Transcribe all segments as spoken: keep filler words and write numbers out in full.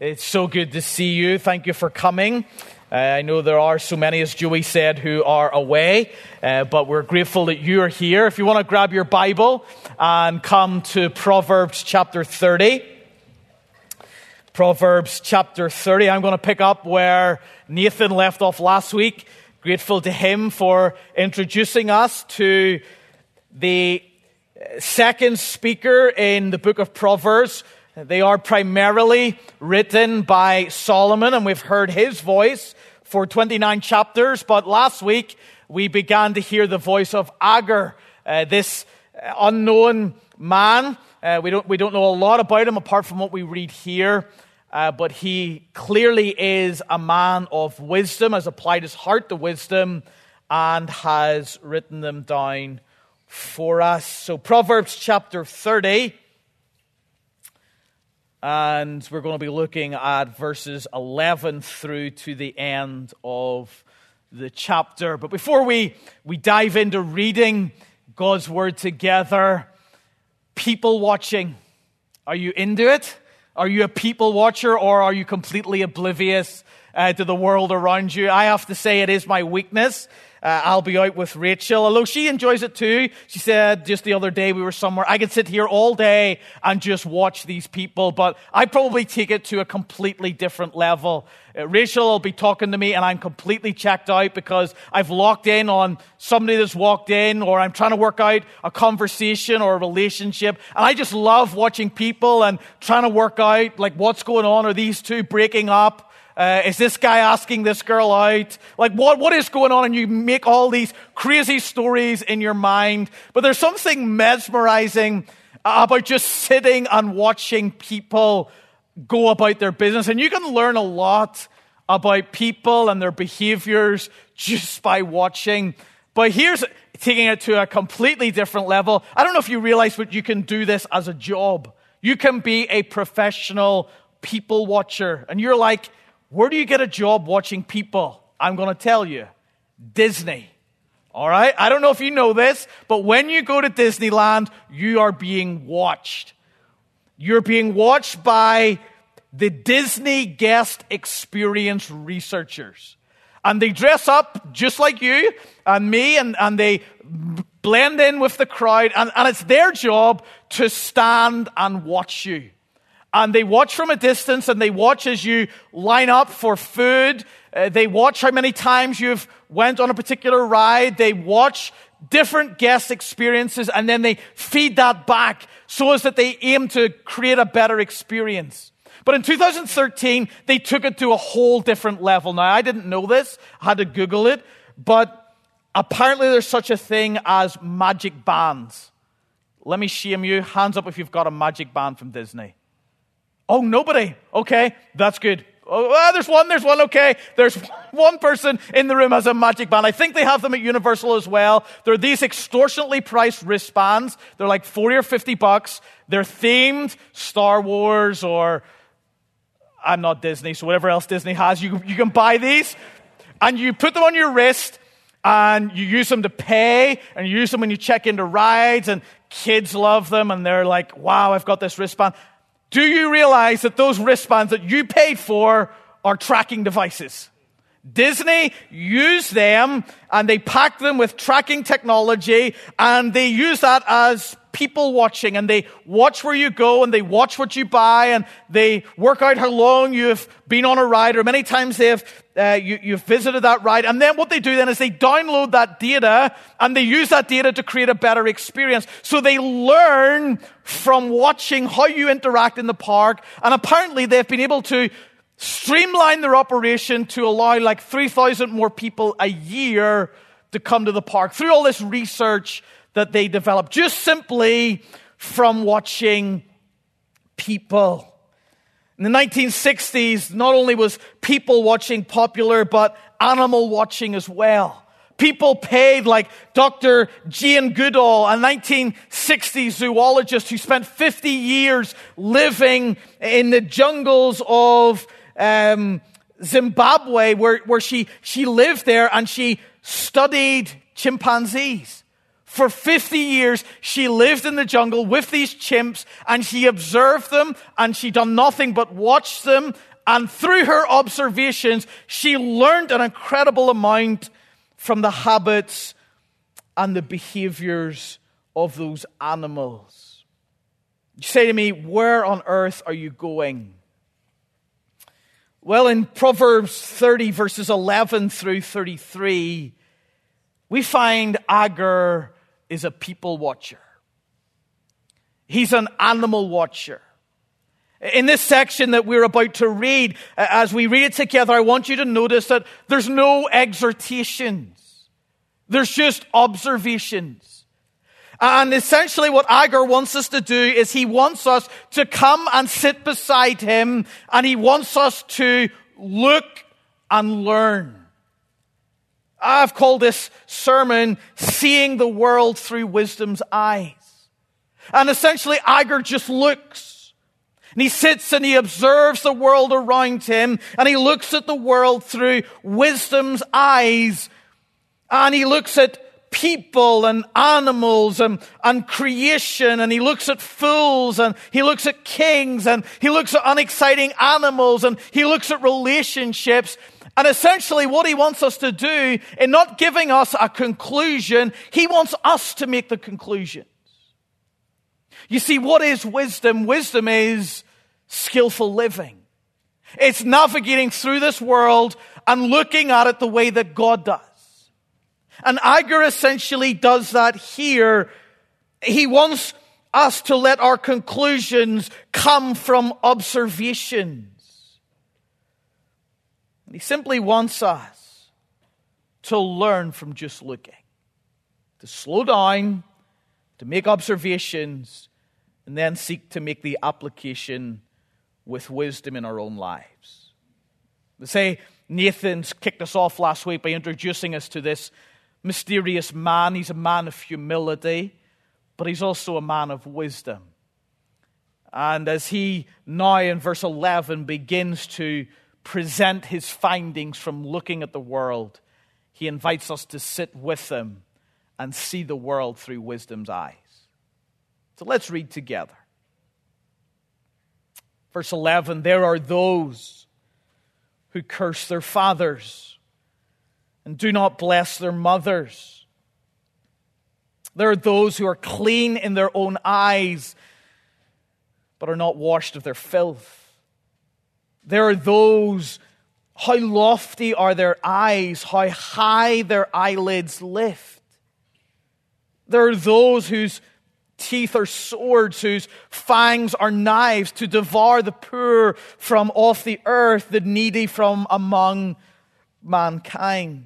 It's so good to see you. Thank you for coming. Uh, I know there are so many, as Joey said, who are away, uh, but we're grateful that you are here. If you want to grab your Bible and come to Proverbs chapter thirty. Proverbs chapter thirty. I'm going to pick up where Nathan left off last week. Grateful to him for introducing us to the second speaker in the book of Proverbs. They are primarily written by Solomon, and we've heard his voice for twenty-nine chapters. But last week, we began to hear the voice of Agur, uh, this unknown man. Uh, we don't we don't know a lot about him apart from what we read here. Uh, but he clearly is a man of wisdom, has applied his heart to wisdom, and has written them down for us. So Proverbs chapter thirty. And we're going to be looking at verses eleven through to the end of the chapter. But before we, we dive into reading God's Word together, people watching. Are you into it? Are you a people watcher, or are you completely oblivious uh, to the world around you? I have to say it is my weakness. Uh, I'll be out with Rachel, although she enjoys it too. She said just the other day we were somewhere, I could sit here all day and just watch these people, but I probably take it to a completely different level. Uh, Rachel will be talking to me and I'm completely checked out because I've locked in on somebody that's walked in, or I'm trying to work out a conversation or a relationship. And I just love watching people and trying to work out like what's going on. Are these two breaking up? Uh, is this guy asking this girl out? Like, what, what is going on? And you make all these crazy stories in your mind. But there's something mesmerizing about just sitting and watching people go about their business. And you can learn a lot about people and their behaviors just by watching. But here's taking it to a completely different level. I don't know if you realize, but you can do this as a job. You can be a professional people watcher. And you're like, where do you get a job watching people? I'm going to tell you. Disney. All right? I don't know if you know this, but when you go to Disneyland, you are being watched. You're being watched by the Disney guest experience researchers. And they dress up just like you and me, and, and they blend in with the crowd. And, and it's their job to stand and watch you. And they watch from a distance, and they watch as you line up for food. Uh, they watch how many times you've went on a particular ride. They watch different guest experiences, and then they feed that back so as that they aim to create a better experience. But in two thousand thirteen, they took it to a whole different level. Now, I didn't know this. I had to Google it. But apparently there's such a thing as magic bands. Let me shame you. Hands up if you've got a magic band from Disney. Oh, nobody. Okay, that's good. Oh, well, there's one, there's one, okay. There's one person in the room has a magic band. I think they have them at Universal as well. They're these extortionately priced wristbands. They're like forty or fifty bucks. They're themed Star Wars, or I'm not Disney, so whatever else Disney has, you, you can buy these. And you put them on your wrist, and you use them to pay, and you use them when you check into rides, and kids love them, and they're like, wow, I've got this wristband. Do you realize that those wristbands that you paid for are tracking devices? Disney used them, and they packed them with tracking technology, and they use that as people watching, and they watch where you go, and they watch what you buy, and they work out how long you've been on a ride, or many times they've uh, you, you've visited that ride. And then what they do then is they download that data, and they use that data to create a better experience. So they learn from watching how you interact in the park, and apparently they've been able to streamline their operation to allow like three thousand more people a year to come to the park through all this research that they developed just simply from watching people. In the nineteen sixties, not only was people watching popular, but animal watching as well. People paid, like Doctor Jane Goodall, a nineteen sixties zoologist who spent fifty years living in the jungles of um, Zimbabwe, where, where she, she lived there and she studied chimpanzees. For fifty years, she lived in the jungle with these chimps, and she observed them, and she done nothing but watch them. And through her observations, she learned an incredible amount from the habits and the behaviors of those animals. You say to me, where on earth are you going? Well, in Proverbs thirty, verses eleven through thirty-three, we find Agur is a people watcher. He's an animal watcher. In this section that we're about to read, as we read it together, I want you to notice that there's no exhortations. There's just observations. And essentially what Agur wants us to do is he wants us to come and sit beside him, and he wants us to look and learn. I've called this sermon, Seeing the World Through Wisdom's Eyes. And essentially, Agur just looks. And he sits and he observes the world around him, and he looks at the world through wisdom's eyes. And he looks at people and animals and, and creation, and he looks at fools, and he looks at kings, and he looks at unexciting animals, and he looks at relationships. And essentially what he wants us to do, in not giving us a conclusion, he wants us to make the conclusions. You see, what is wisdom? Wisdom is skillful living. It's navigating through this world and looking at it the way that God does. And Agur essentially does that here. He wants us to let our conclusions come from observation. He simply wants us to learn from just looking, to slow down, to make observations, and then seek to make the application with wisdom in our own lives. They say Nathan's kicked us off last week by introducing us to this mysterious man. He's a man of humility, but he's also a man of wisdom. And as he now in verse eleven begins to present his findings from looking at the world, he invites us to sit with him and see the world through wisdom's eyes. So let's read together. Verse eleven, there are those who curse their fathers and do not bless their mothers. There are those who are clean in their own eyes, but are not washed of their filth. There are those, how lofty are their eyes, how high their eyelids lift. There are those whose teeth are swords, whose fangs are knives, to devour the poor from off the earth, the needy from among mankind.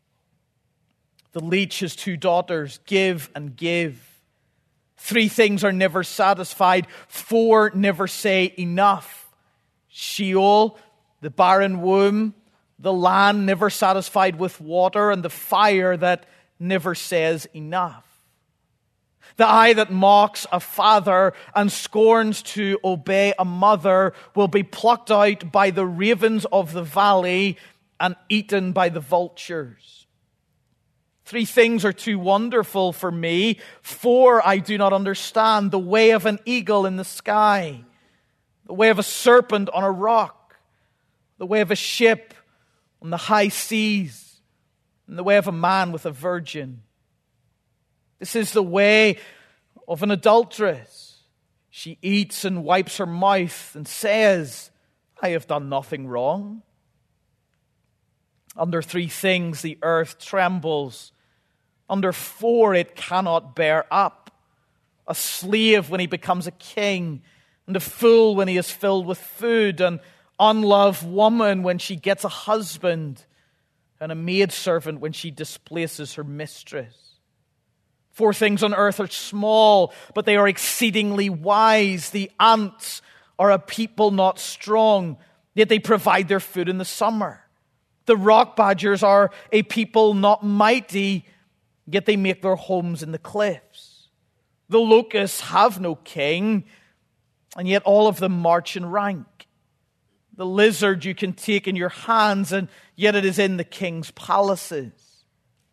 The leech has two daughters, give and give. Three things are never satisfied, four never say enough. Sheol, the barren womb, the land never satisfied with water, and the fire that never says enough. The eye that mocks a father and scorns to obey a mother will be plucked out by the ravens of the valley and eaten by the vultures. Three things are too wonderful for me. Four I do not understand. The way of an eagle in the sky, the way of a serpent on a rock, the way of a ship on the high seas, and the way of a man with a virgin. This is the way of an adulteress. She eats and wipes her mouth and says, I have done nothing wrong. Under three things the earth trembles. Under four it cannot bear up. A slave when he becomes a king, and a fool when he is filled with food, an unloved woman when she gets a husband, and a maidservant when she displaces her mistress. Four things on earth are small, but they are exceedingly wise. The ants are a people not strong, yet they provide their food in the summer. The rock badgers are a people not mighty, yet they make their homes in the cliffs. The locusts have no king, and yet all of them march in rank. The lizard you can take in your hands, and yet it is in the king's palaces.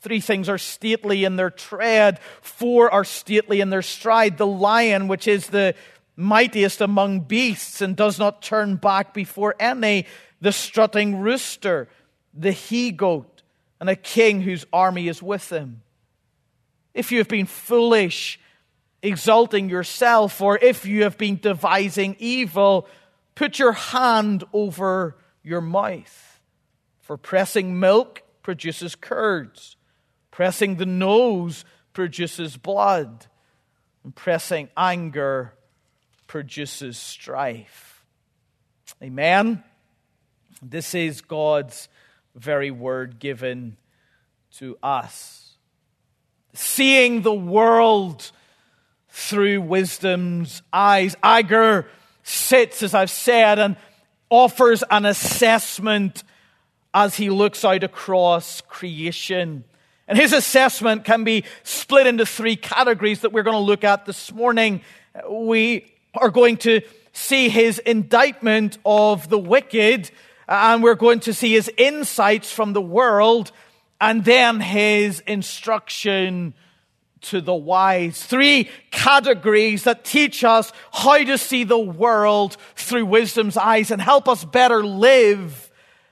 Three things are stately in their tread. Four are stately in their stride. The lion, which is the mightiest among beasts and does not turn back before any. The strutting rooster, the he-goat, and a king whose army is with him. If you have been foolish, exalting yourself, or if you have been devising evil, put your hand over your mouth. For pressing milk produces curds. Pressing the nose produces blood. And pressing anger produces strife. Amen. This is God's very word given to us. Seeing the world through wisdom's eyes. Agur sits, as I've said, and offers an assessment as he looks out across creation. And his assessment can be split into three categories that we're going to look at this morning. We are going to see his indictment of the wicked, and we're going to see his insights from the world, and then his instruction to the wise. Three categories that teach us how to see the world through wisdom's eyes and help us better live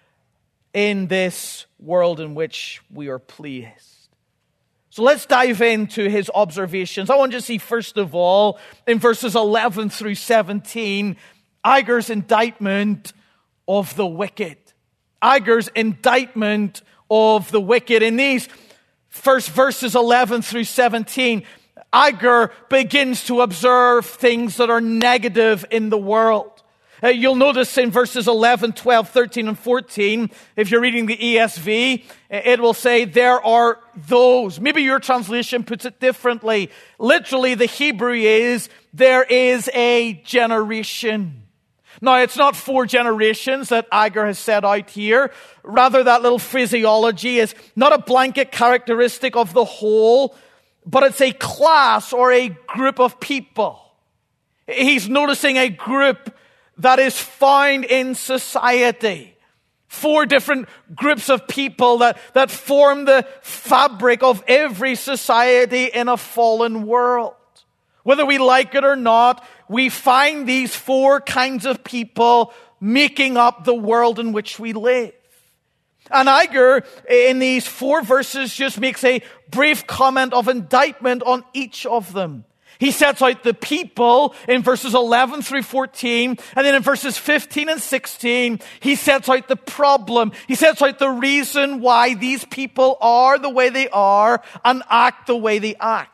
in this world in which we are placed. So let's dive into his observations. I want you to see, first of all, in verses eleven through seventeen, Agur's indictment of the wicked. Agur's indictment of the wicked. In these first verses eleven through seventeen, Agur begins to observe things that are negative in the world. Uh, you'll notice in verses eleven, twelve, thirteen, and fourteen, if you're reading the E S V, it will say, there are those. Maybe your translation puts it differently. Literally, the Hebrew is, there is a generation. Now, it's not four generations that Agur has set out here. Rather, that little phraseology is not a blanket characteristic of the whole, but it's a class or a group of people. He's noticing a group that is found in society. Four different groups of people that, that form the fabric of every society in a fallen world. Whether we like it or not, we find these four kinds of people making up the world in which we live. And Agur, in these four verses, just makes a brief comment of indictment on each of them. He sets out the people in verses eleven through fourteen, and then in verses fifteen and sixteen, he sets out the problem. He sets out the reason why these people are the way they are and act the way they act.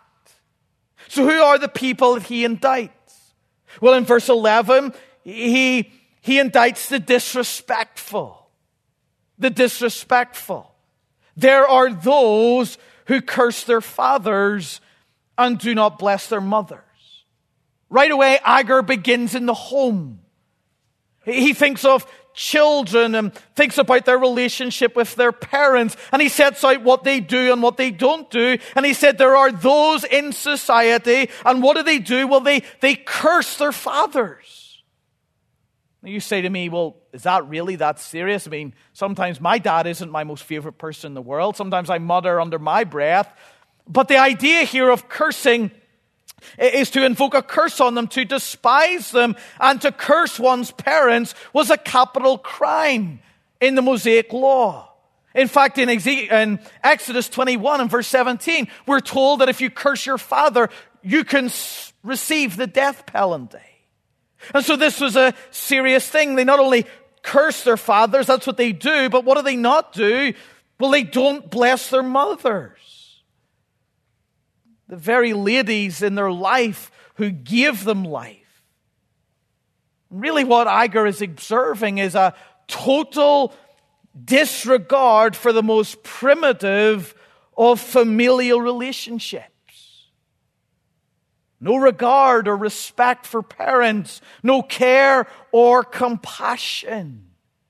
So who are the people that he indicts? Well, in verse eleven, he, he indicts the disrespectful. The disrespectful. There are those who curse their fathers and do not bless their mothers. Right away, Agur begins in the home. He thinks of children and thinks about their relationship with their parents, and he sets out what they do and what they don't do. And he said there are those in society, and what do they do? Well, they, they curse their fathers. Now you say to me, well, is that really that serious? I mean, sometimes my dad isn't my most favorite person in the world. Sometimes I mutter under my breath. But the idea here of cursing is to invoke a curse on them, to despise them, and to curse one's parents was a capital crime in the Mosaic law. In fact, in Exodus twenty-one and verse seventeen, we're told that if you curse your father, you can receive the death penalty. And so this was a serious thing. They not only curse their fathers, that's what they do, but what do they not do? Well, they don't bless their mothers. The very ladies in their life who gave them life. Really what Agur is observing is a total disregard for the most primitive of familial relationships. No regard or respect for parents, no care or compassion.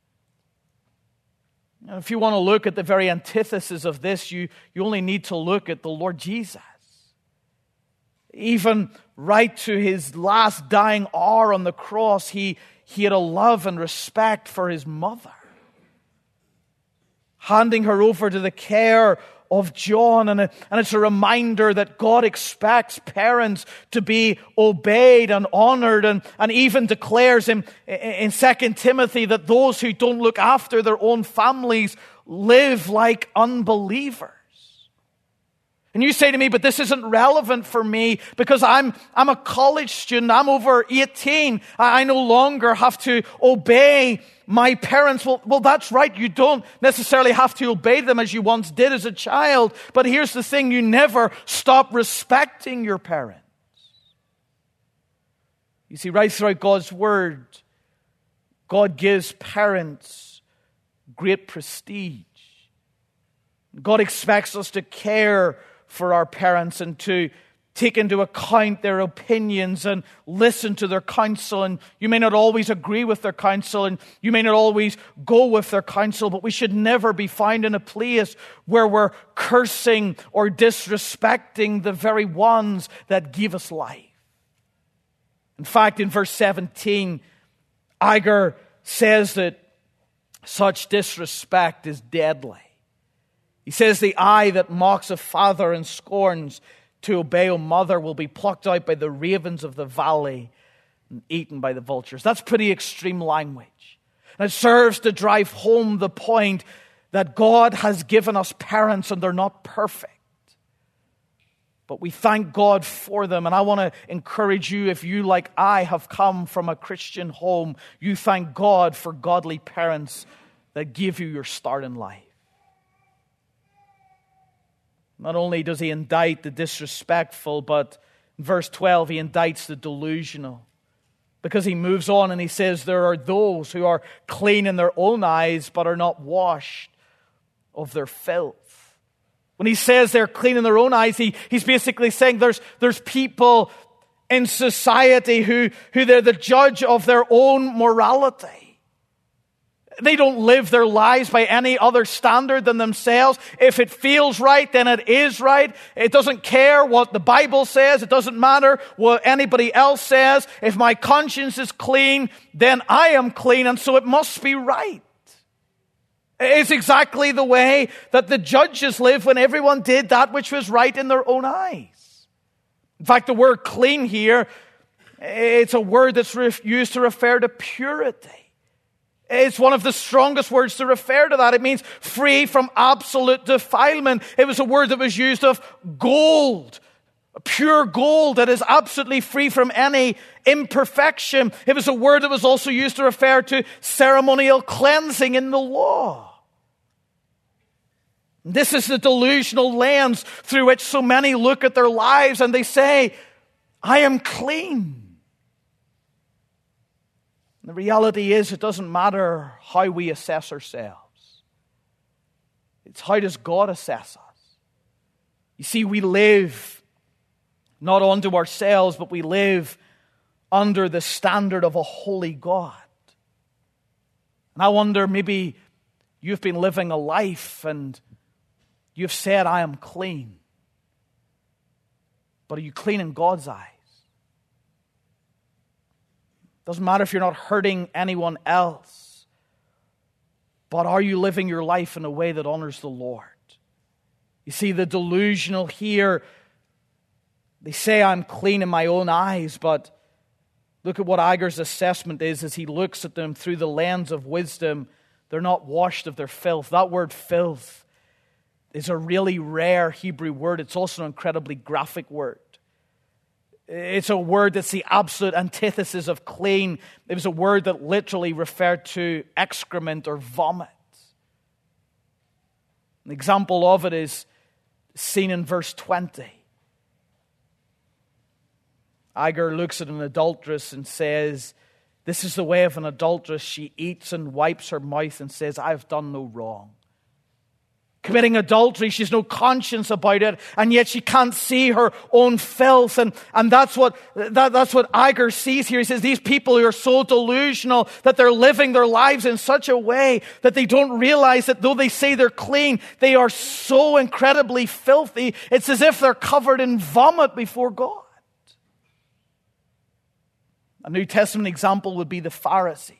And if you want to look at the very antithesis of this, you, you only need to look at the Lord Jesus. Even right to his last dying hour on the cross, he, he had a love and respect for his mother. Handing her over to the care of John. And, and it's a reminder that God expects parents to be obeyed and honored, and, and even declares in, in Second Timothy that those who don't look after their own families live like unbelievers. And you say to me, but this isn't relevant for me because I'm I'm a college student. I'm over eighteen. I no longer have to obey my parents. Well, well, that's right. You don't necessarily have to obey them as you once did as a child. But here's the thing. You never stop respecting your parents. You see, right throughout God's Word, God gives parents great prestige. God expects us to care for our parents and to take into account their opinions and listen to their counsel. And you may not always agree with their counsel, and you may not always go with their counsel, but we should never be found in a place where we're cursing or disrespecting the very ones that give us life. In fact, in verse seventeen, Iger says that such disrespect is deadly. He says, the eye that mocks a father and scorns to obey a mother will be plucked out by the ravens of the valley and eaten by the vultures. That's pretty extreme language. And it serves to drive home the point that God has given us parents and they're not perfect. But we thank God for them. And I want to encourage you, if you, like I, have come from a Christian home, you thank God for godly parents that give you your start in life. Not only does he indict the disrespectful, but in verse twelve, he indicts the delusional. Because he moves on and he says, there are those who are clean in their own eyes, but are not washed of their filth. When he says they're clean in their own eyes, he, he's basically saying there's, there's people in society who, who they're the judge of their own morality. They don't live their lives by any other standard than themselves. If it feels right, then it is right. It doesn't care what the Bible says. It doesn't matter what anybody else says. If my conscience is clean, then I am clean, and so it must be right. It's exactly the way that the judges lived when everyone did that which was right in their own eyes. In fact, the word clean here, it's a word that's used to refer to purity. It's one of the strongest words to refer to that. It means free from absolute defilement. It was a word that was used of gold, pure gold that is absolutely free from any imperfection. It was a word that was also used to refer to ceremonial cleansing in the law. This is the delusional lens through which so many look at their lives and they say, I am clean. The reality is, it doesn't matter how we assess ourselves. It's how does God assess us? You see, we live not unto ourselves, but we live under the standard of a holy God. And I wonder, maybe you've been living a life and you've said, I am clean. But are you clean in God's eyes? Doesn't matter if you're not hurting anyone else, but are you living your life in a way that honors the Lord? You see, the delusional here, they say I'm clean in my own eyes, but look at what Iger's assessment is as he looks at them through the lens of wisdom. They're not washed of their filth. That word filth is a really rare Hebrew word. It's also an incredibly graphic word. It's a word that's the absolute antithesis of clean. It was a word that literally referred to excrement or vomit. An example of it is seen in verse twenty. Iger looks at an adulteress and says, this is the way of an adulteress. She eats and wipes her mouth and says, I have done no wrong. Committing adultery, she's no conscience about it, and yet she can't see her own filth. And, and that's what that, that's what Iger sees here. He says these people who are so delusional that they're living their lives in such a way that they don't realize that though they say they're clean, they are so incredibly filthy. It's as if they're covered in vomit before God. A New Testament example would be the Pharisees.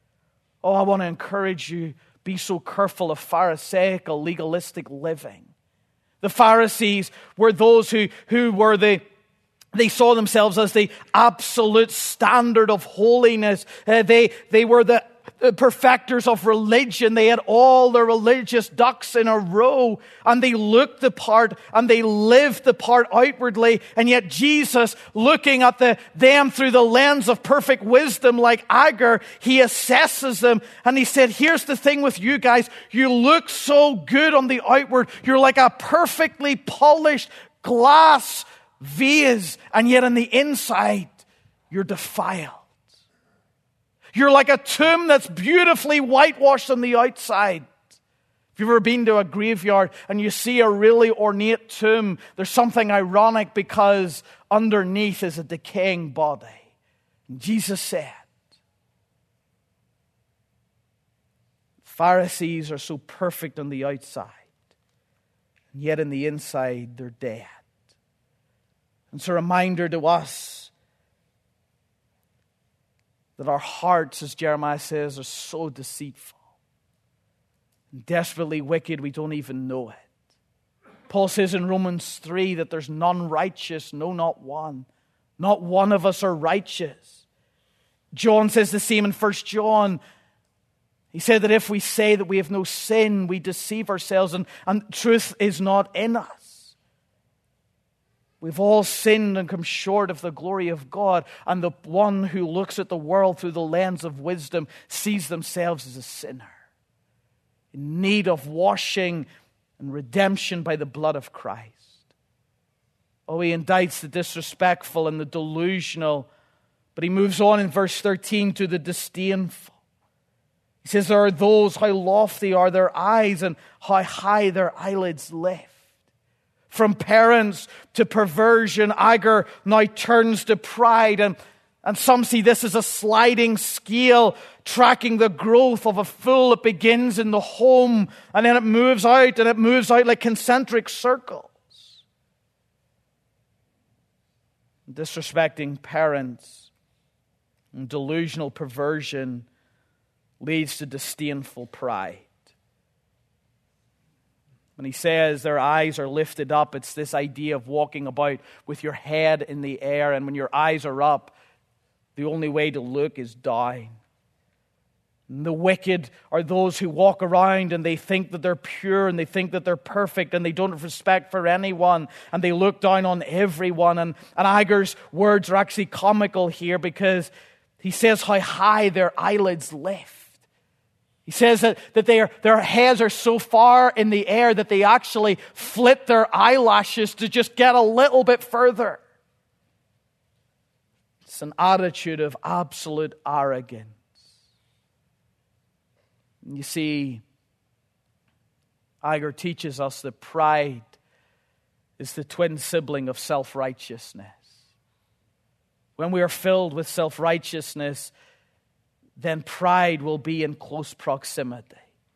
Oh, I want to encourage you, be so careful of Pharisaical, legalistic living. The Pharisees were those who, who were the They saw themselves as the absolute standard of holiness. Uh, they, they were the, the perfecters of religion. They had all their religious ducks in a row, and they looked the part and they lived the part outwardly. And yet Jesus, looking at the, them through the lens of perfect wisdom like Agur, he assesses them and he said, here's the thing with you guys. You look so good on the outward. You're like a perfectly polished glass vase, and yet on the inside, you're defiled. You're like a tomb that's beautifully whitewashed on the outside. If you've ever been to a graveyard and you see a really ornate tomb, there's something ironic because underneath is a decaying body. And Jesus said, Pharisees are so perfect on the outside, and yet on the inside, they're dead. It's a reminder to us that our hearts, as Jeremiah says, are so deceitful and desperately wicked we don't even know it. Paul says in Romans three that there's none righteous, no, not one. Not one of us are righteous. John says the same in First John. He said that if we say that we have no sin, we deceive ourselves, and, and truth is not in us. We've all sinned and come short of the glory of God, and the one who looks at the world through the lens of wisdom sees themselves as a sinner, in need of washing and redemption by the blood of Christ. Oh, he indicts the disrespectful and the delusional, but he moves on in verse thirteen to the disdainful. He says, there are those, how lofty are their eyes and how high their eyelids lift. From parents to perversion, Agur now turns to pride. And, and some see this as a sliding scale, tracking the growth of a fool. It begins in the home, and then it moves out, and it moves out like concentric circles. Disrespecting parents and delusional perversion leads to disdainful pride. When he says their eyes are lifted up, it's this idea of walking about with your head in the air. And when your eyes are up, the only way to look is down. And the wicked are those who walk around and they think that they're pure and they think that they're perfect and they don't have respect for anyone and they look down on everyone. And, and Agur's words are actually comical here because he says how high their eyelids lift. He says that, that they are, their heads are so far in the air that they actually flit their eyelashes to just get a little bit further. It's an attitude of absolute arrogance. And you see, Agur teaches us that pride is the twin sibling of self-righteousness. When we are filled with self-righteousness, then pride will be in close proximity.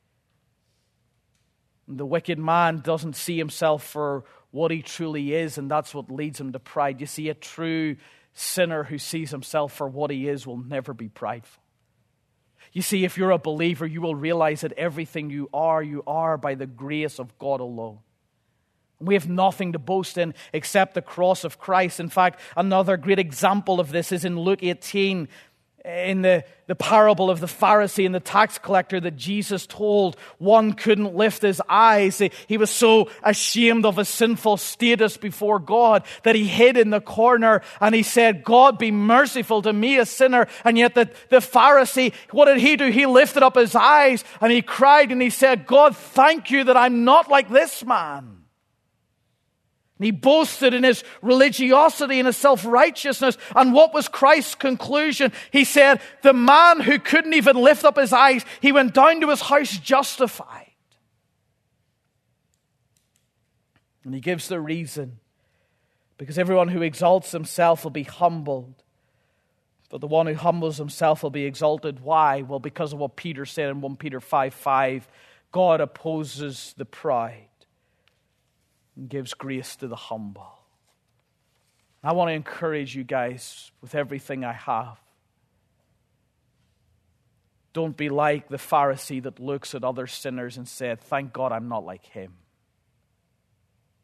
The wicked man doesn't see himself for what he truly is, and that's what leads him to pride. You see, a true sinner who sees himself for what he is will never be prideful. You see, if you're a believer, you will realize that everything you are, you are by the grace of God alone. We have nothing to boast in except the cross of Christ. In fact, another great example of this is in Luke eighteen, in the, the parable of the Pharisee and the tax collector that Jesus told. One couldn't lift his eyes. He, he was so ashamed of his sinful status before God that he hid in the corner and he said, God, be merciful to me, a sinner. And yet the, the Pharisee, what did he do? He lifted up his eyes and he cried and he said, God, thank you that I'm not like this man. And he boasted in his religiosity and his self-righteousness. And what was Christ's conclusion? He said, the man who couldn't even lift up his eyes, he went down to his house justified. And he gives the reason. Because everyone who exalts himself will be humbled. But the one who humbles himself will be exalted. Why? Well, because of what Peter said in First Peter five five. God opposes the proud and gives grace to the humble. I want to encourage you guys with everything I have. Don't be like the Pharisee that looks at other sinners and said, thank God I'm not like him.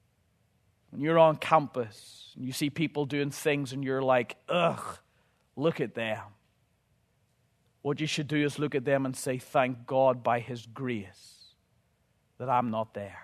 When you're on campus and you see people doing things and you're like, ugh, look at them. What you should do is look at them and say, thank God by His grace that I'm not there.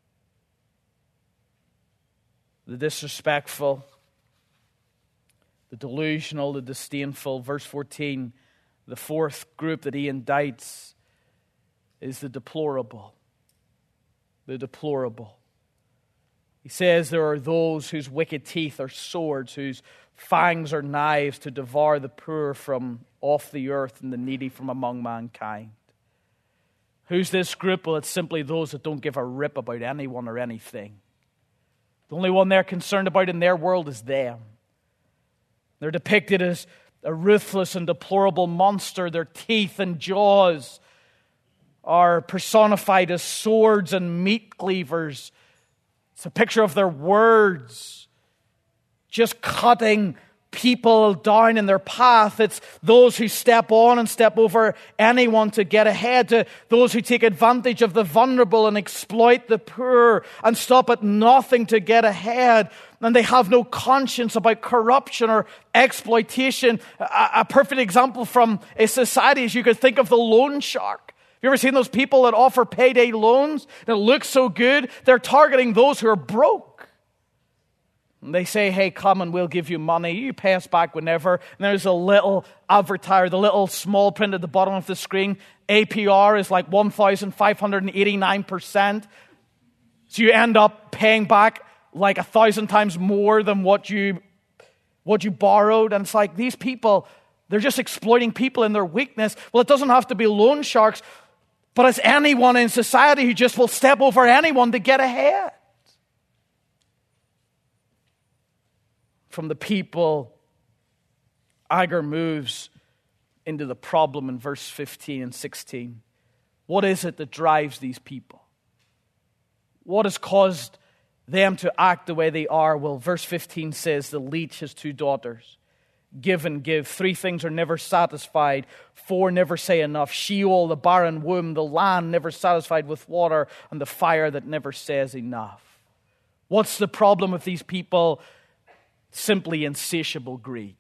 The disrespectful, the delusional, the disdainful. Verse fourteen, the fourth group that he indicts is the deplorable. The deplorable. He says there are those whose wicked teeth are swords, whose fangs are knives to devour the poor from off the earth and the needy from among mankind. Who's this group? Well, it's simply those that don't give a rip about anyone or anything. The only one they're concerned about in their world is them. They're depicted as a ruthless and deplorable monster. Their teeth and jaws are personified as swords and meat cleavers. It's a picture of their words, just cutting people down in their path. It's those who step on and step over anyone to get ahead, to those who take advantage of the vulnerable and exploit the poor and stop at nothing to get ahead. And they have no conscience about corruption or exploitation. A, a perfect example from a society is you could think of the loan shark. Have you ever seen those people that offer payday loans? And it looks so good. They're targeting those who are broke. And they say, hey, come and we'll give you money. You pay us back whenever. And there's a little advertiser, the little small print at the bottom of the screen. A P R is like one thousand five hundred eighty-nine percent. So you end up paying back like a thousand times more than what you, what you borrowed. And it's like these people, they're just exploiting people in their weakness. Well, it doesn't have to be loan sharks, but it's anyone in society who just will step over anyone to get ahead. From the people, Agur moves into the problem in verse fifteen and sixteen. What is it that drives these people? What has caused them to act the way they are? Well, verse fifteen says the leech has two daughters. Give and give. Three things are never satisfied. Four never say enough. Sheol, the barren womb, the land never satisfied with water, and the fire that never says enough. What's the problem with these people? Simply insatiable greed.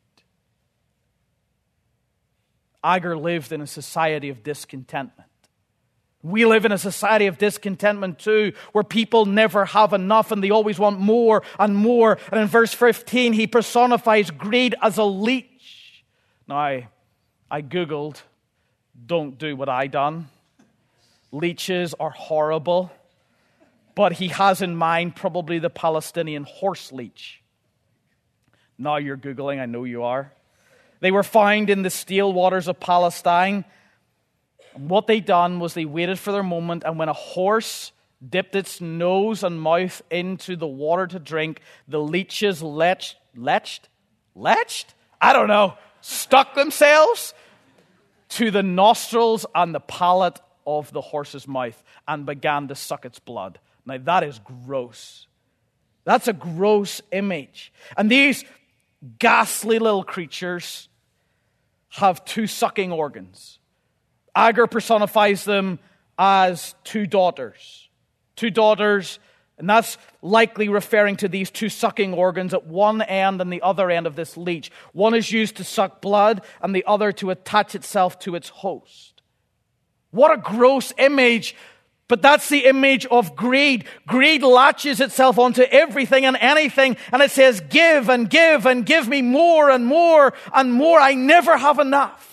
Agur lived in a society of discontentment. We live in a society of discontentment too, where people never have enough and they always want more and more. And in verse fifteen, he personifies greed as a leech. Now, I, I Googled, don't do what I done. Leeches are horrible, but he has in mind probably the Palestinian horse leech. Now you're Googling, I know you are. They were found in the still waters of Palestine. And what they done was they waited for their moment, and when a horse dipped its nose and mouth into the water to drink, the leeches letched, letched, letched? I don't know, stuck themselves to the nostrils and the palate of the horse's mouth and began to suck its blood. Now that is gross. That's a gross image. And these ghastly little creatures have two sucking organs. Agur personifies them as two daughters. Two daughters, and that's likely referring to these two sucking organs at one end and the other end of this leech. One is used to suck blood, and the other to attach itself to its host. What a gross image, but that's the image of greed. Greed latches itself onto everything and anything, and it says, give and give and give me more and more and more. I never have enough.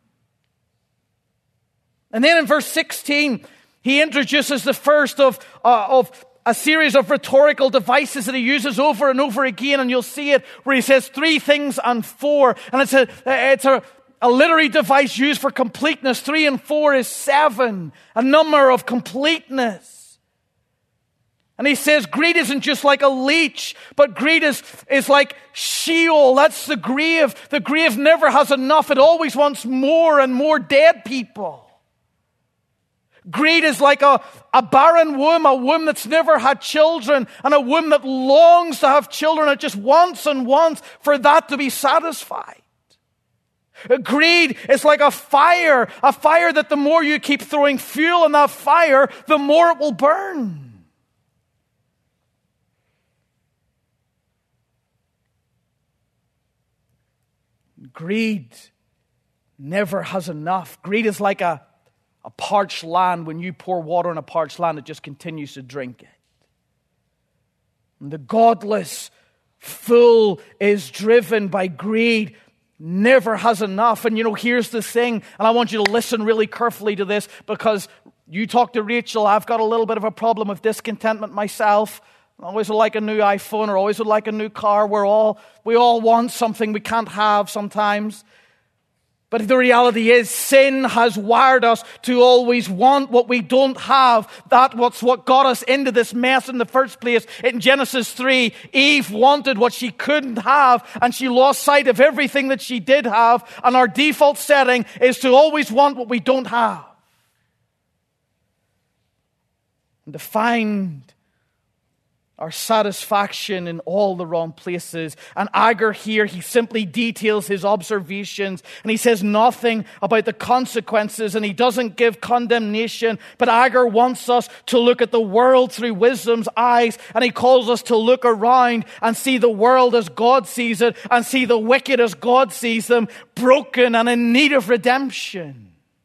And then in verse sixteen, he introduces the first of, uh, of a series of rhetorical devices that he uses over and over again, and you'll see it where he says three things and four, and it's a, it's a, a literary device used for completeness. Three and four is seven, a number of completeness. And he says greed isn't just like a leech, but greed is, is like Sheol. That's the grave. The grave never has enough. It always wants more and more dead people. Greed is like a, a barren womb, a womb that's never had children, and a womb that longs to have children. It just wants and wants for that to be satisfied. Greed is like a fire, a fire that the more you keep throwing fuel in that fire, the more it will burn. Greed never has enough. Greed is like a, a parched land. When you pour water on a parched land, it just continues to drink it. And the godless fool is driven by greed, never has enough. And you know, here's the thing, and I want you to listen really carefully to this, because you talk to Rachel, I've got a little bit of a problem with discontentment myself. I always would like a new iPhone, or always would like a new car. We're all, we all want something we can't have sometimes. But the reality is, sin has wired us to always want what we don't have. That's what's what got us into this mess in the first place. In Genesis three, Eve wanted what she couldn't have, and she lost sight of everything that she did have. And our default setting is to always want what we don't have. And to find our satisfaction in all the wrong places. And Agur here, he simply details his observations, and he says nothing about the consequences, and he doesn't give condemnation. But Agur wants us to look at the world through wisdom's eyes, and he calls us to look around and see the world as God sees it, and see the wicked as God sees them, broken and in need of redemption.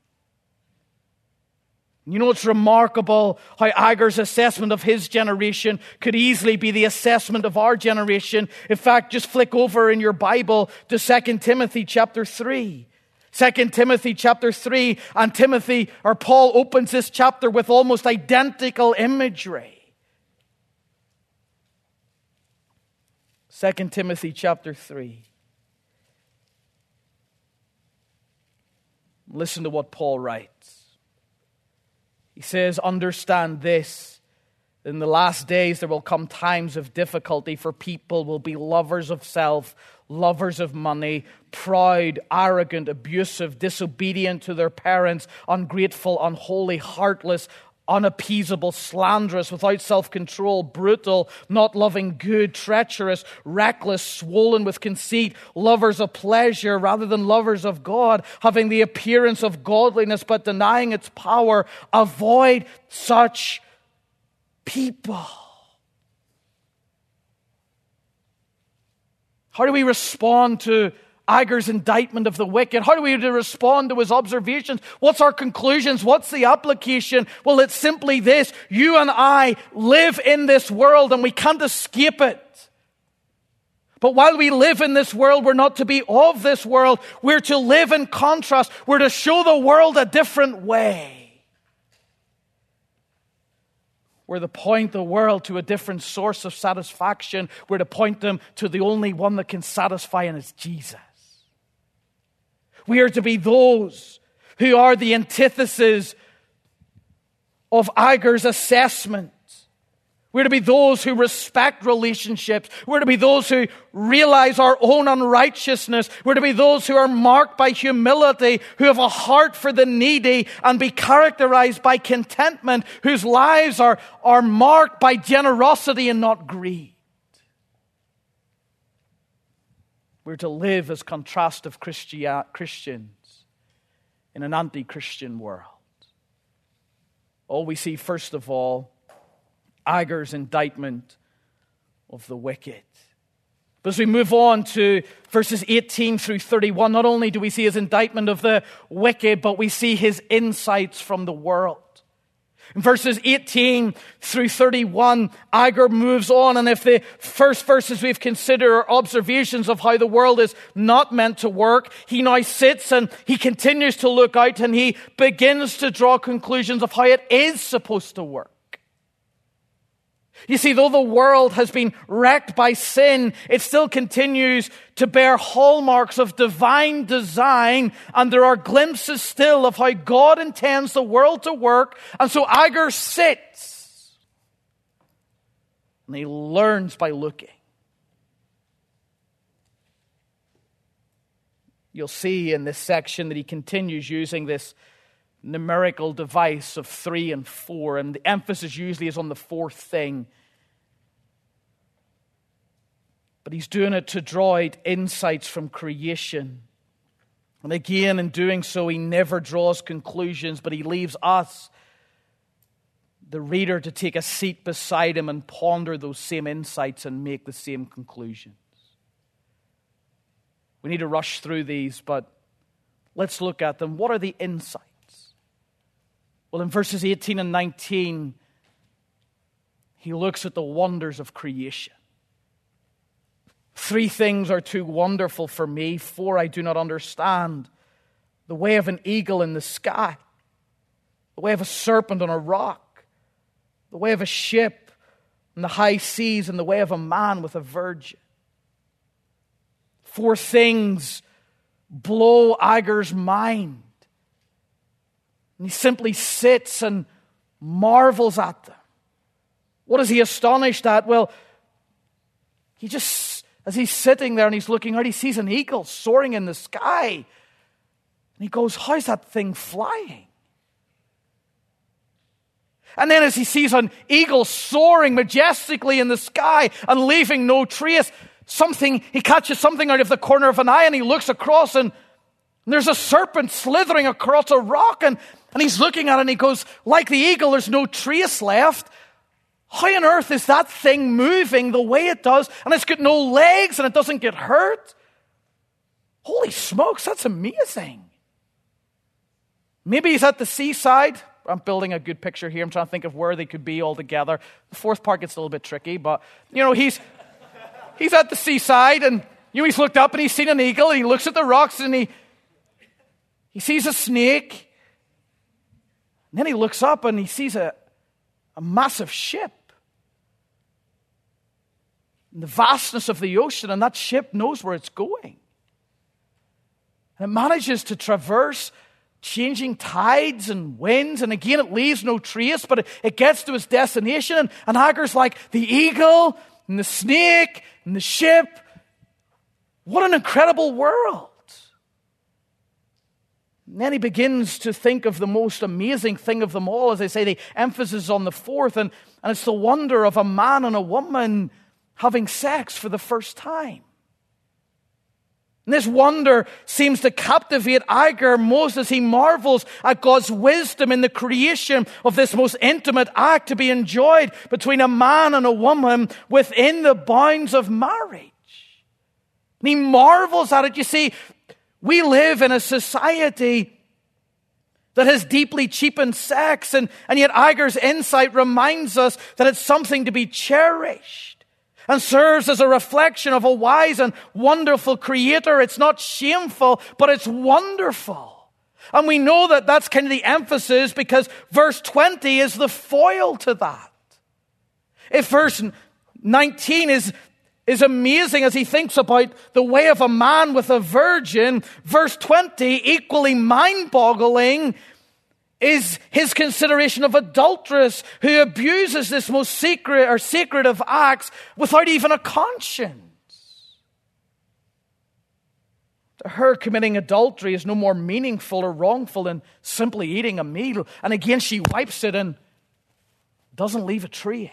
You know, it's remarkable how Agur's assessment of his generation could easily be the assessment of our generation. In fact, just flick over in your Bible to Second Timothy chapter three. Second Timothy chapter three, and Timothy, or Paul opens this chapter with almost identical imagery. Second Timothy chapter three. Listen to what Paul writes. He says, understand this, in the last days there will come times of difficulty, for people will be lovers of self, lovers of money, proud, arrogant, abusive, disobedient to their parents, ungrateful, unholy, heartless, unappeasable, slanderous, without self-control, brutal, not loving good, treacherous, reckless, swollen with conceit, lovers of pleasure rather than lovers of God, having the appearance of godliness but denying its power. Avoid such people. How do we respond to Agur's indictment of the wicked? How do we respond to his observations? What's our conclusions? What's the application? Well, it's simply this. You and I live in this world and we can't escape it. But while we live in this world, we're not to be of this world. We're to live in contrast. We're to show the world a different way. We're to point the world to a different source of satisfaction. We're to point them to the only one that can satisfy, and it's Jesus. We are to be those who are the antithesis of Agur's assessment. We're to be those who respect relationships. We're to be those who realize our own unrighteousness. We're to be those who are marked by humility, who have a heart for the needy, and be characterized by contentment, whose lives are, are marked by generosity and not greed. We're to live as contrastive Christia- Christians in an anti-Christian world. Oh, we see, first of all, Agur's indictment of the wicked. But as we move on to verses eighteen through thirty-one, not only do we see his indictment of the wicked, but we see his insights from the world. In verses eighteen through thirty-one, Agur moves on, and if the first verses we've considered are observations of how the world is not meant to work, he now sits and he continues to look out and he begins to draw conclusions of how it is supposed to work. You see, though the world has been wrecked by sin, it still continues to bear hallmarks of divine design, and there are glimpses still of how God intends the world to work. And so Agur sits, and he learns by looking. You'll see in this section that he continues using this numerical device of three and four, and the emphasis usually is on the fourth thing. But he's doing it to draw out insights from creation. And again, in doing so, he never draws conclusions, but he leaves us, the reader, to take a seat beside him and ponder those same insights and make the same conclusions. We need to rush through these, but let's look at them. What are the insights? Well, in verses eighteen and nineteen, he looks at the wonders of creation. Three things are too wonderful for me. Four I do not understand. The way of an eagle in the sky. The way of a serpent on a rock. The way of a ship in the high seas. And the way of a man with a virgin. Four things blow Agar's mind. And he simply sits and marvels at them. What is he astonished at? Well, he just, as he's sitting there and he's looking out, he sees an eagle soaring in the sky. And he goes, how's that thing flying? And then as he sees an eagle soaring majestically in the sky and leaving no trace, something, he catches something out of the corner of an eye and he looks across and there's a serpent slithering across a rock and, and he's looking at it and he goes, like the eagle, there's no trace left. How on earth is that thing moving the way it does? And it's got no legs and it doesn't get hurt. Holy smokes, that's amazing. Maybe he's at the seaside. I'm building a good picture here. I'm trying to think of where they could be all together. The fourth part gets a little bit tricky, but, you know, he's he's at the seaside and, you know, he's looked up and he's seen an eagle and he looks at the rocks and he, he sees a snake. And then he looks up and he sees a, a massive ship. In the vastness of the ocean, and that ship knows where it's going. And it manages to traverse changing tides and winds, and again it leaves no trace, but it, it gets to its destination, and, and Agar's like, the eagle, and the snake, and the ship. What an incredible world. And then he begins to think of the most amazing thing of them all. As I say, the emphasis is on the fourth, and, and it's the wonder of a man and a woman having sex for the first time. And this wonder seems to captivate Agar most as he marvels at God's wisdom in the creation of this most intimate act to be enjoyed between a man and a woman within the bounds of marriage. And he marvels at it. You see, we live in a society that has deeply cheapened sex, and, and yet Agar's insight reminds us that it's something to be cherished and serves as a reflection of a wise and wonderful Creator. It's not shameful, but it's wonderful. And we know that that's kind of the emphasis because verse twenty is the foil to that. If verse nineteen is, is amazing as he thinks about the way of a man with a virgin, verse twenty, equally mind-boggling, is his consideration of adulteress who abuses this most secret or sacred of acts without even a conscience. To her, committing adultery is no more meaningful or wrongful than simply eating a meal. And again, she wipes it and doesn't leave a trace.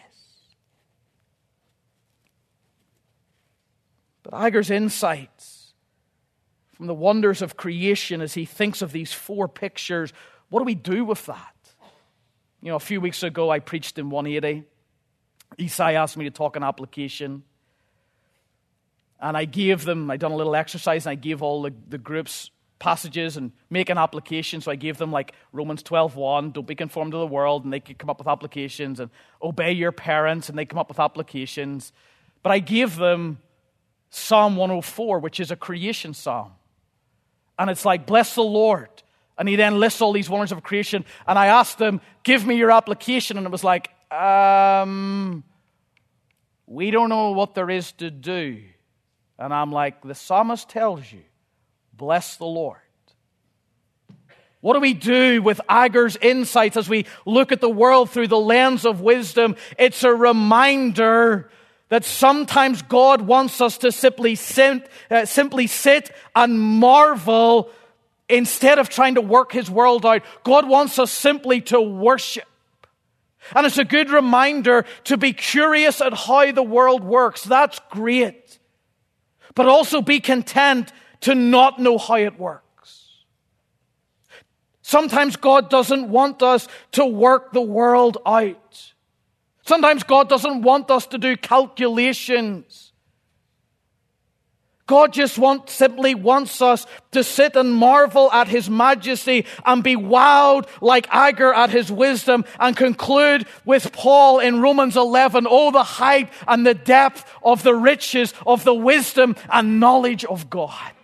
But Agar's insights from the wonders of creation as he thinks of these four pictures, what do we do with that? You know, a few weeks ago I preached in one eighty. Isai asked me to talk on application. And I gave them, I done a little exercise and I gave all the, the groups passages and make an application. So I gave them like Romans twelve one, don't be conformed to the world, and they could come up with applications, and obey your parents, and they come up with applications. But I gave them Psalm one oh four, which is a creation psalm. And it's like, bless the Lord. And he then lists all these wonders of creation. And I asked them, give me your application. And it was like, um, we don't know what there is to do. And I'm like, the psalmist tells you, bless the Lord. What do we do with Agar's insights as we look at the world through the lens of wisdom? It's a reminder that sometimes God wants us to simply sit, uh, simply sit and marvel instead of trying to work his world out. God wants us simply to worship. And it's a good reminder to be curious at how the world works. That's great. But also be content to not know how it works. Sometimes God doesn't want us to work the world out. Sometimes God doesn't want us to do calculations. God just want, simply wants us to sit and marvel at his majesty and be wowed like Agur at his wisdom, and conclude with Paul in Romans eleven, oh, the height and the depth of the riches of the wisdom and knowledge of God.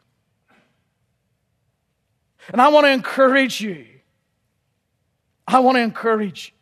And I want to encourage you. I want to encourage you.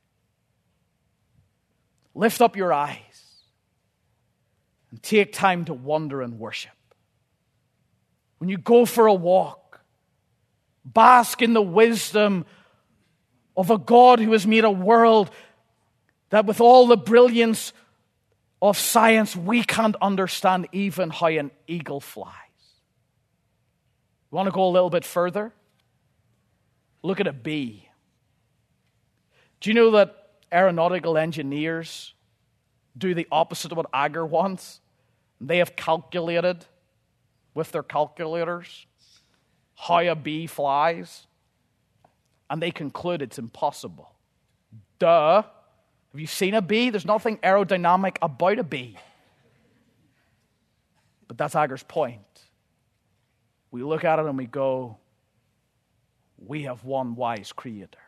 Lift up your eyes and take time to wonder and worship. When you go for a walk, bask in the wisdom of a God who has made a world that with all the brilliance of science, we can't understand even how an eagle flies. You want to go a little bit further? Look at a bee. Do you know that aeronautical engineers do the opposite of what Agur wants? They have calculated with their calculators how a bee flies, and they conclude it's impossible. Duh. Have you seen a bee? There's nothing aerodynamic about a bee. But that's Agur's point. We look at it and we go, we have one wise creator.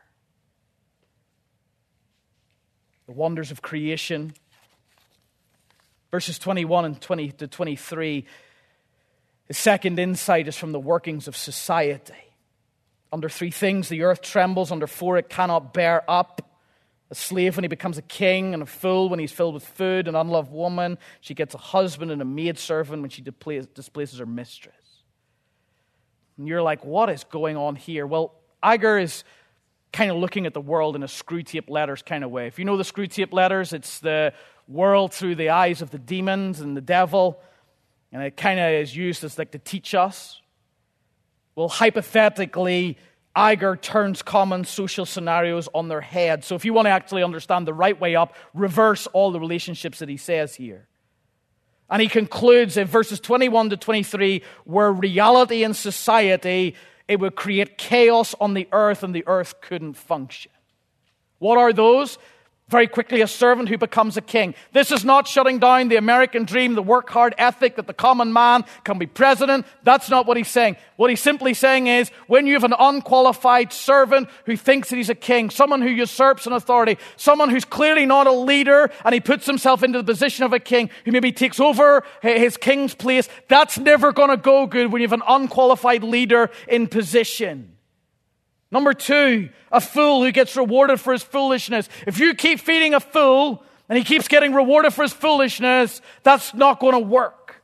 The wonders of creation. Verses twenty-one and twenty to twenty-three. The second insight is from the workings of society. Under three things the earth trembles, under four it cannot bear up. A slave when he becomes a king, and a fool when he's filled with food, an unloved woman, she gets a husband, and a maidservant when she displaces her mistress. And you're like, what is going on here? Well, Agur is kind of looking at the world in a screw tape letters kind of way. If you know the screw tape letters, it's the world through the eyes of the demons and the devil, and it kind of is used as like to teach us. Well, hypothetically, Agur turns common social scenarios on their head. So if you want to actually understand the right way up, reverse all the relationships that he says here. And he concludes in verses twenty-one to twenty-three, where reality and society, it would create chaos on the earth and the earth couldn't function. What are those? Very quickly, a servant who becomes a king. This is not shutting down the American dream, the work hard ethic that the common man can be president. That's not what he's saying. What he's simply saying is, when you have an unqualified servant who thinks that he's a king, someone who usurps an authority, someone who's clearly not a leader, and he puts himself into the position of a king, who maybe takes over his king's place, that's never going to go good when you have an unqualified leader in position. Number two, a fool who gets rewarded for his foolishness. If you keep feeding a fool and he keeps getting rewarded for his foolishness, that's not going to work.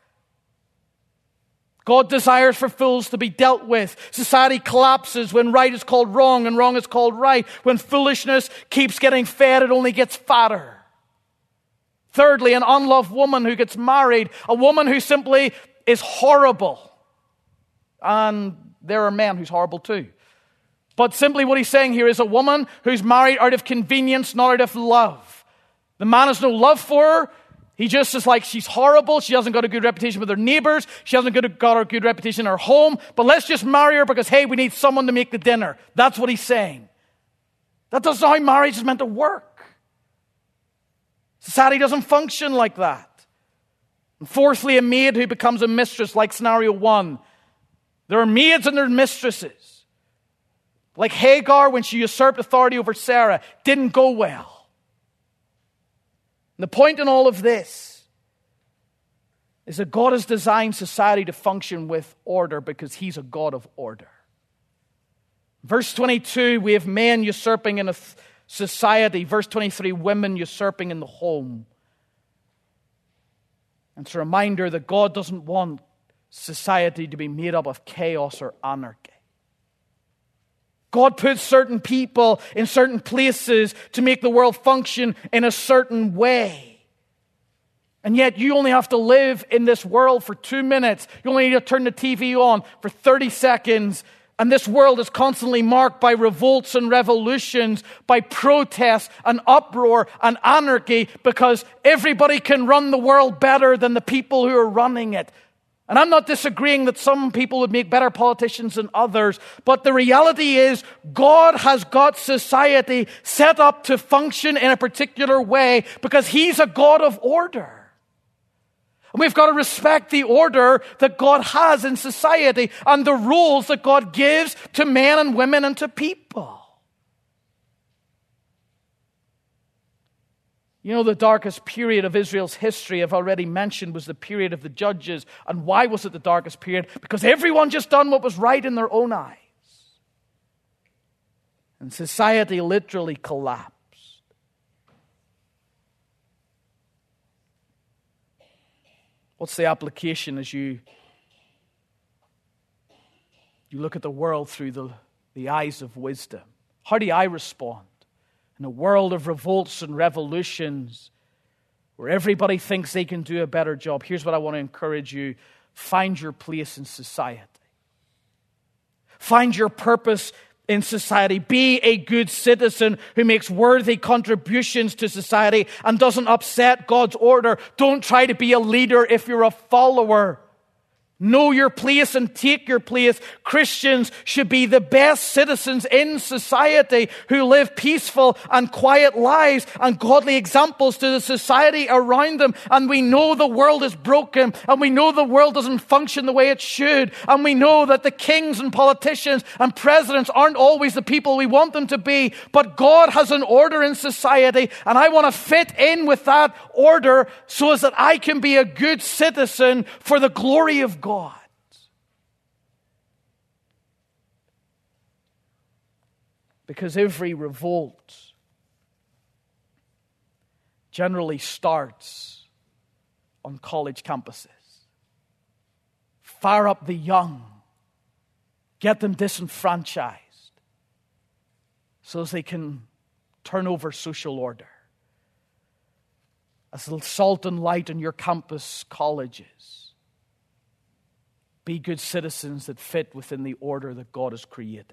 God desires for fools to be dealt with. Society collapses when right is called wrong and wrong is called right. When foolishness keeps getting fed, it only gets fatter. Thirdly, an unloved woman who gets married. A woman who simply is horrible. And there are men who's horrible too. But simply what he's saying here is a woman who's married out of convenience, not out of love. The man has no love for her. He just is like, she's horrible. She hasn't got a good reputation with her neighbors. She hasn't got a good reputation in her home. But let's just marry her because, hey, we need someone to make the dinner. That's what he's saying. That doesn't how marriage is meant to work. Society doesn't function like that. And fourthly, a maid who becomes a mistress, like scenario one. There are maids and there are mistresses. Like Hagar, when she usurped authority over Sarah, didn't go well. And the point in all of this is that God has designed society to function with order because he's a God of order. Verse twenty-two, we have men usurping in a society. Verse twenty-three, women usurping in the home. And it's a reminder that God doesn't want society to be made up of chaos or anarchy. God puts certain people in certain places to make the world function in a certain way. And yet you only have to live in this world for two minutes. You only need to turn the T V on for thirty seconds. And this world is constantly marked by revolts and revolutions, by protests and uproar and anarchy, because everybody can run the world better than the people who are running it. And I'm not disagreeing that some people would make better politicians than others, but the reality is God has got society set up to function in a particular way because he's a God of order. And we've got to respect the order that God has in society and the roles that God gives to men and women and to people. You know, the darkest period of Israel's history, I've already mentioned, was the period of the judges. And why was it the darkest period? Because everyone just done what was right in their own eyes. And society literally collapsed. What's the application as you, you look at the world through the, the eyes of wisdom? How do I respond? In a world of revolts and revolutions, where everybody thinks they can do a better job, here's what I want to encourage you. Find your place in society. Find your purpose in society. Be a good citizen who makes worthy contributions to society and doesn't upset God's order. Don't try to be a leader if you're a follower. Know your place and take your place. Christians should be the best citizens in society who live peaceful and quiet lives and godly examples to the society around them. And we know the world is broken, and we know the world doesn't function the way it should, and we know that the kings and politicians and presidents aren't always the people we want them to be, but God has an order in society, and I want to fit in with that order so as that I can be a good citizen for the glory of God. God. Because every revolt generally starts on college campuses. Fire up the young, get them disenfranchised so as they can turn over social order. As the salt and light on your campus colleges, be good citizens that fit within the order that God has created.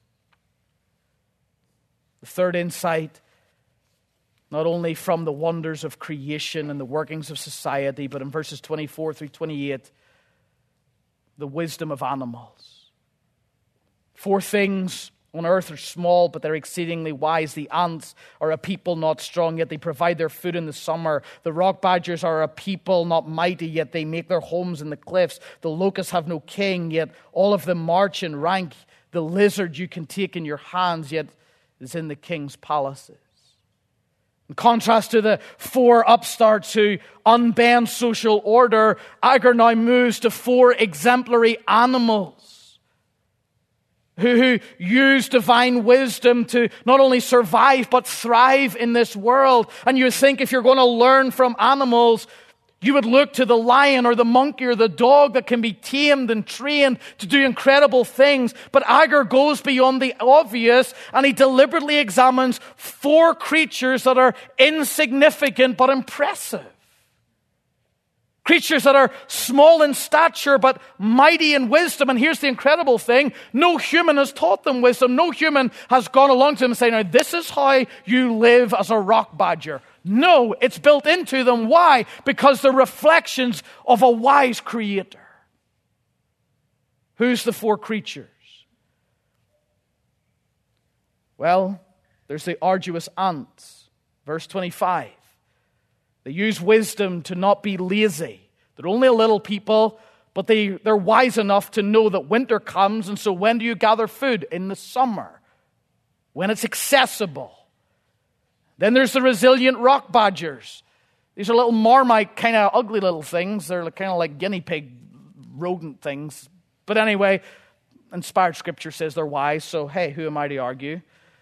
The third insight, not only from the wonders of creation and the workings of society, but in verses twenty-four through twenty-eight, the wisdom of animals. Four things on earth are small, but they're exceedingly wise. The ants are a people not strong, yet they provide their food in the summer. The rock badgers are a people not mighty, yet they make their homes in the cliffs. The locusts have no king, yet all of them march in rank. The lizard you can take in your hands, yet is in the king's palaces. In contrast to the four upstarts who unbend social order, Agur now moves to four exemplary animals who, who use divine wisdom to not only survive but thrive in this world. And you think if you're going to learn from animals, you would look to the lion or the monkey or the dog that can be tamed and trained to do incredible things. But Agur goes beyond the obvious, and he deliberately examines four creatures that are insignificant but impressive. Creatures that are small in stature but mighty in wisdom. And here's the incredible thing. No human has taught them wisdom. No human has gone along to them and said, now this is how you live as a rock badger. No, it's built into them. Why? Because they're reflections of a wise creator. Who's the four creatures? Well, there's the arduous ants. Verse twenty-five. They use wisdom to not be lazy. They're only a little people, but they, they're wise enough to know that winter comes, and so when do you gather food? In the summer, when it's accessible. Then there's the resilient rock badgers. These are little marmite, kind of ugly little things. They're kind of like guinea pig rodent things. But anyway, inspired scripture says they're wise, so hey, who am I to argue?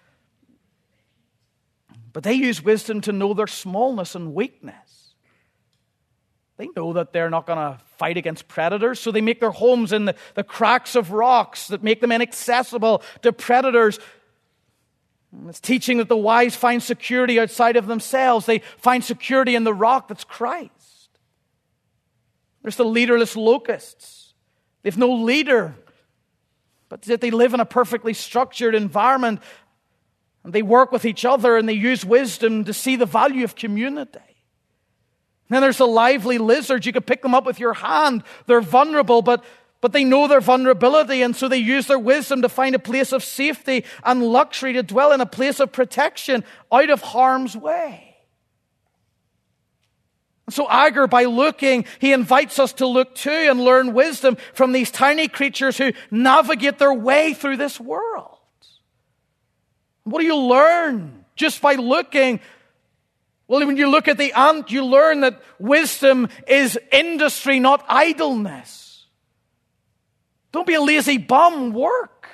But they use wisdom to know their smallness and weakness. They know that they're not going to fight against predators, so they make their homes in the, the cracks of rocks that make them inaccessible to predators. It's teaching that the wise find security outside of themselves. They find security in the rock that's Christ. There's the leaderless locusts. They have no leader, but yet they live in a perfectly structured environment. And they work with each other, and they use wisdom to see the value of community. And then there's the lively lizards. You can pick them up with your hand. They're vulnerable, but But they know their vulnerability, and so they use their wisdom to find a place of safety and luxury, to dwell in a place of protection out of harm's way. So Agur, by looking, he invites us to look too and learn wisdom from these tiny creatures who navigate their way through this world. What do you learn just by looking? Well, when you look at the ant, you learn that wisdom is industry, not idleness. Don't be a lazy bum, work.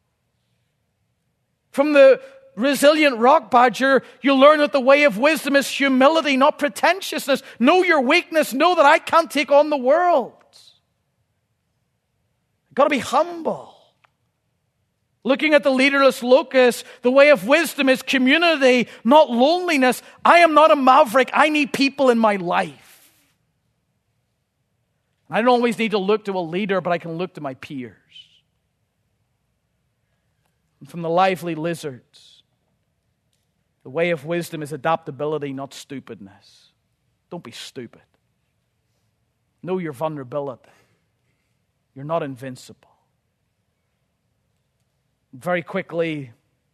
From the resilient rock badger, you learn that the way of wisdom is humility, not pretentiousness. Know your weakness. Know that I can't take on the world. You've got to be humble. Looking at the leaderless locust, the way of wisdom is community, not loneliness. I am not a maverick. I need people in my life. I don't always need to look to a leader, but I can look to my peers. And from the lively lizards, the way of wisdom is adaptability, not stupidness. Don't be stupid. Know your vulnerability. You're not invincible. Very quickly,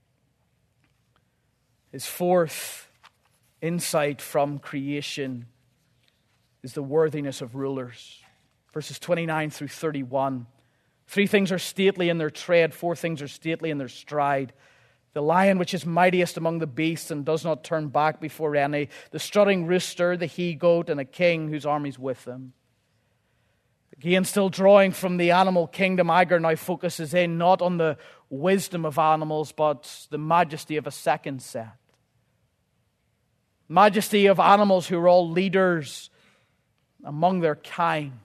his fourth insight from creation is the worthiness of rulers. Verses twenty-nine through thirty-one. Three things are stately in their tread, four things are stately in their stride. The lion which is mightiest among the beasts and does not turn back before any. The strutting rooster, the he-goat, and a king whose army's with him. Again, still drawing from the animal kingdom, Agur now focuses in not on the wisdom of animals, but the majesty of a second set. Majesty of animals who are all leaders among their kind.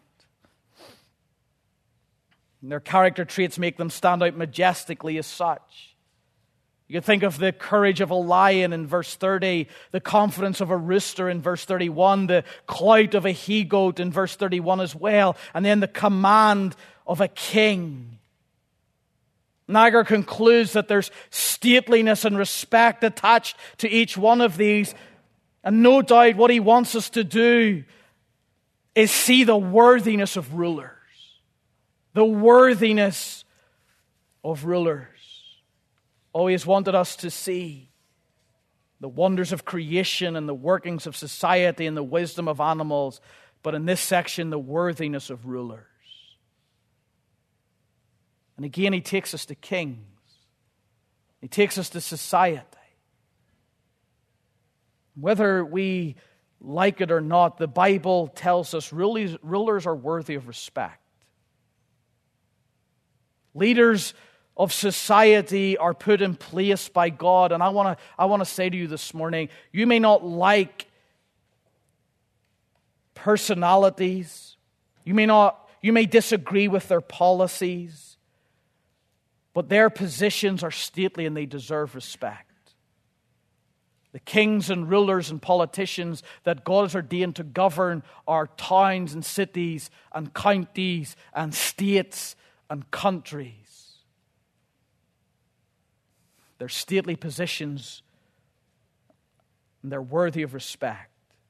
And their character traits make them stand out majestically as such. You can think of the courage of a lion in verse thirty, the confidence of a rooster in verse thirty-one, the clout of a he-goat in verse thirty-one as well, and then the command of a king. Agur concludes that there's stateliness and respect attached to each one of these, and no doubt what he wants us to do is see the worthiness of rulers. The worthiness of rulers. Always wanted us to see the wonders of creation and the workings of society and the wisdom of animals, but in this section, the worthiness of rulers. And again, he takes us to kings. He takes us to society. Whether we like it or not, the Bible tells us rulers, rulers are worthy of respect. Leaders of society are put in place by God. And I want to I want to say to you this morning, you may not like personalities. You may not you may disagree with their policies, but their positions are stately and they deserve respect. The kings and rulers and politicians that God has ordained to govern our towns and cities and counties and states and countries. They're stately positions and they're worthy of respect.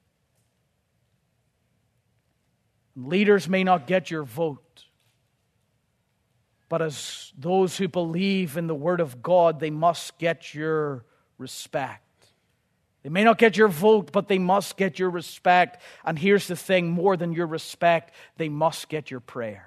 Leaders may not get your vote, but as those who believe in the Word of God, they must get your respect. They may not get your vote, but they must get your respect. And here's the thing, more than your respect, they must get your prayers.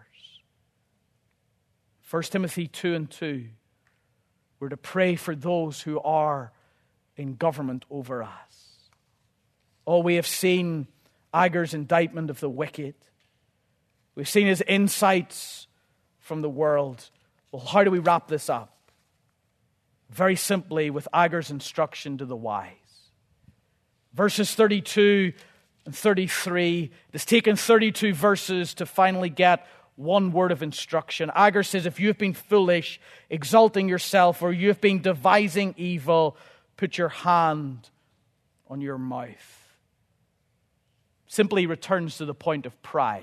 First Timothy two and two, we're to pray for those who are in government over us. Oh, we have seen Agur's indictment of the wicked. We've seen his insights from the world. Well, how do we wrap this up? Very simply, with Agur's instruction to the wise. Verses thirty-two and thirty-three. It has taken thirty-two verses to finally get one word of instruction. Agur says, if you have been foolish, exalting yourself, or you have been devising evil, put your hand on your mouth. Simply returns to the point of pride.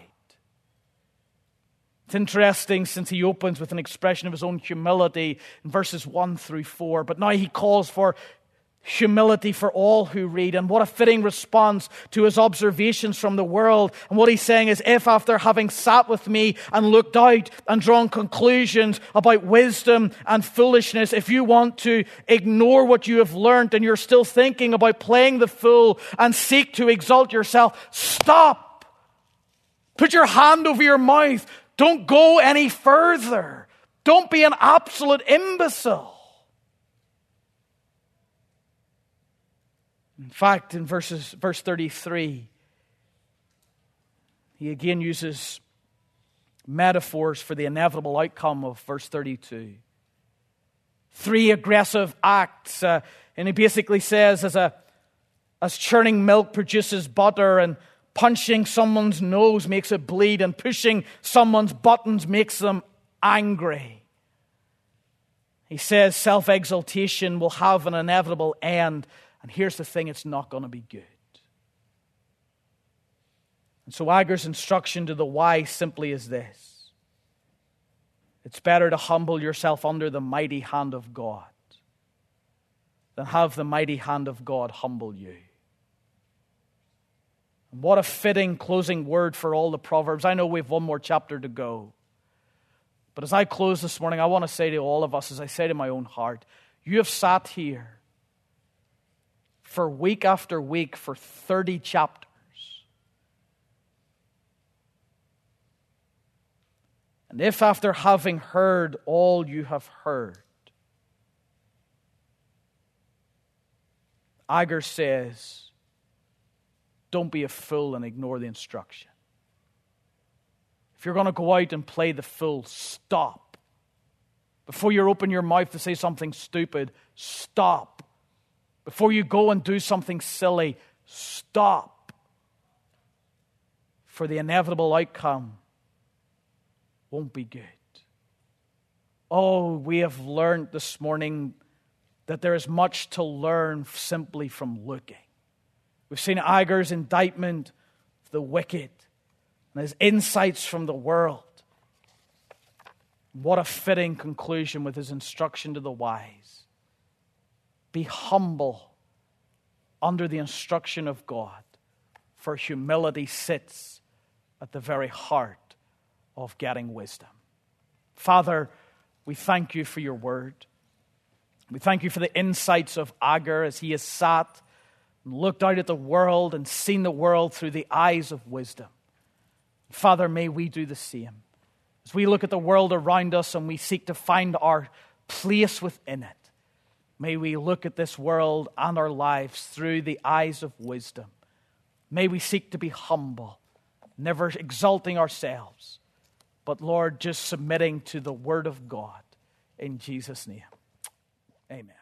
It's interesting since he opens with an expression of his own humility in verses one through four, but now he calls for Humility for all who read. And what a fitting response to his observations from the world. And what he's saying is, if after having sat with me and looked out and drawn conclusions about wisdom and foolishness, if you want to ignore what you have learned and you're still thinking about playing the fool and seek to exalt yourself, stop. Put your hand over your mouth. Don't go any further. Don't be an absolute imbecile. In fact, in verses, verse thirty-three, he again uses metaphors for the inevitable outcome of verse thirty-two. Three aggressive acts. Uh, and he basically says, as, a, as churning milk produces butter, and punching someone's nose makes it bleed, and pushing someone's buttons makes them angry. He says self-exaltation will have an inevitable end. And here's the thing, it's not going to be good. And so Agur's instruction to the wise simply is this. It's better to humble yourself under the mighty hand of God than have the mighty hand of God humble you. And what a fitting closing word for all the Proverbs. I know we have one more chapter to go. But as I close this morning, I want to say to all of us, as I say to my own heart, you have sat here for week after week for thirty chapters. And if after having heard all you have heard, Agur says, don't be a fool and ignore the instruction. If you're going to go out and play the fool, stop. Before you open your mouth to say something stupid, stop. Before you go and do something silly, stop. For the inevitable outcome won't be good. Oh, we have learned this morning that there is much to learn simply from looking. We've seen Agur's indictment of the wicked and his insights from the world. What a fitting conclusion with his instruction to the wise. Be humble under the instruction of God, for humility sits at the very heart of getting wisdom. Father, we thank you for your word. We thank you for the insights of Agur as he has sat and looked out at the world and seen the world through the eyes of wisdom. Father, may we do the same. As we look at the world around us and we seek to find our place within it, may we look at this world and our lives through the eyes of wisdom. May we seek to be humble, never exalting ourselves, but Lord, just submitting to the word of God. In Jesus' name, amen.